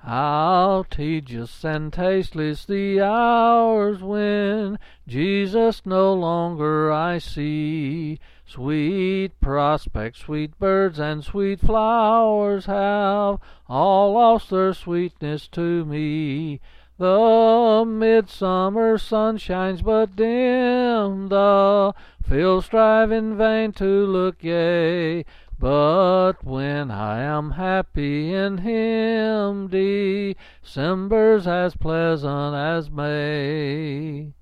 How tedious and tasteless the hours when Jesus no longer I see. Sweet prospects, sweet birds, and sweet flowers have all lost their sweetness to me. The midsummer sun shines but dim, the fields strive in vain to look gay. But when I am happy in Him, December's as pleasant as May.